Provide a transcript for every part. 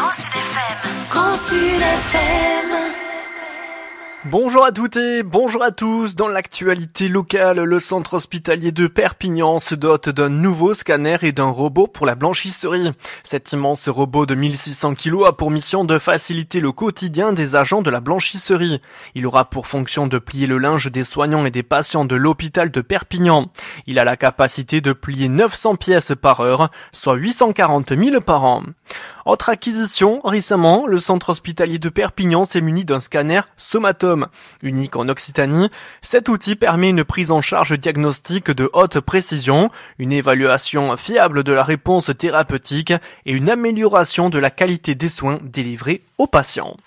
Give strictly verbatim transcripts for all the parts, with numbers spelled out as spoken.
Grand Sud F M. Grand Sud F M. Bonjour à toutes et bonjour à tous. Dans l'actualité locale, le centre hospitalier de Perpignan se dote d'un nouveau scanner et d'un robot pour la blanchisserie. Cet immense robot de mille six cents kilos a pour mission de faciliter le quotidien des agents de la blanchisserie. Il aura pour fonction de plier le linge des soignants et des patients de l'hôpital de Perpignan. Il a la capacité de plier neuf cents pièces par heure, soit huit cent quarante mille par an. Autre acquisition, récemment, le centre hospitalier de Perpignan s'est muni d'un scanner Somatome. Unique en Occitanie, cet outil permet une prise en charge diagnostique de haute précision, une évaluation fiable de la réponse thérapeutique et une amélioration de la qualité des soins délivrés aux patients.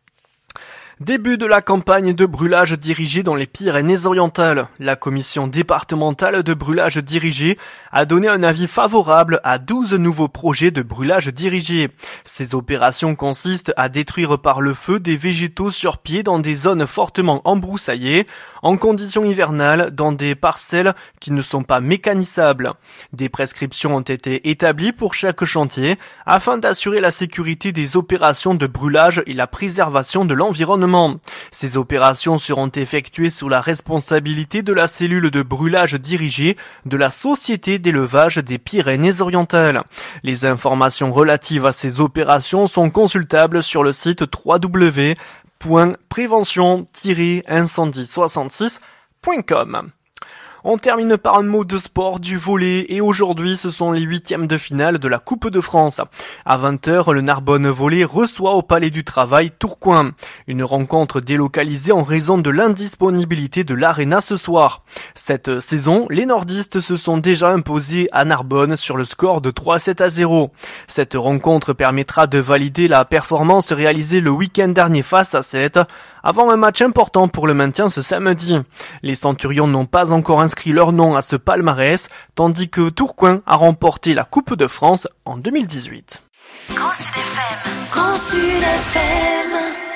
Début de la campagne de brûlage dirigé dans les Pyrénées-Orientales. La commission départementale de brûlage dirigé a donné un avis favorable à douze nouveaux projets de brûlage dirigé. Ces opérations consistent à détruire par le feu des végétaux sur pied dans des zones fortement embroussaillées, en conditions hivernales, dans des parcelles qui ne sont pas mécanissables. Des prescriptions ont été établies pour chaque chantier afin d'assurer la sécurité des opérations de brûlage et la préservation de l'environnement. Ces opérations seront effectuées sous la responsabilité de la cellule de brûlage dirigé de la Société d'élevage des Pyrénées-Orientales. Les informations relatives à ces opérations sont consultables sur le site w w w point prévention tiret incendie soixante-six point com. On termine par un mot de sport, du volley, et aujourd'hui ce sont les huitièmes de finale de la Coupe de France. À vingt heures, le Narbonne Volley reçoit au Palais du Travail Tourcoing. Une rencontre délocalisée en raison de l'indisponibilité de l'Arena ce soir. Cette saison, les nordistes se sont déjà imposés à Narbonne sur le score de trois sept à zéro. Cette rencontre permettra de valider la performance réalisée le week-end dernier face à Sète, avant un match important pour le maintien ce samedi. Les Centurions n'ont pas encore inscrit leur nom à ce palmarès, tandis que Tourcoing a remporté la Coupe de France en deux mille dix-huit. Grand Sud F M. Grand Sud F M.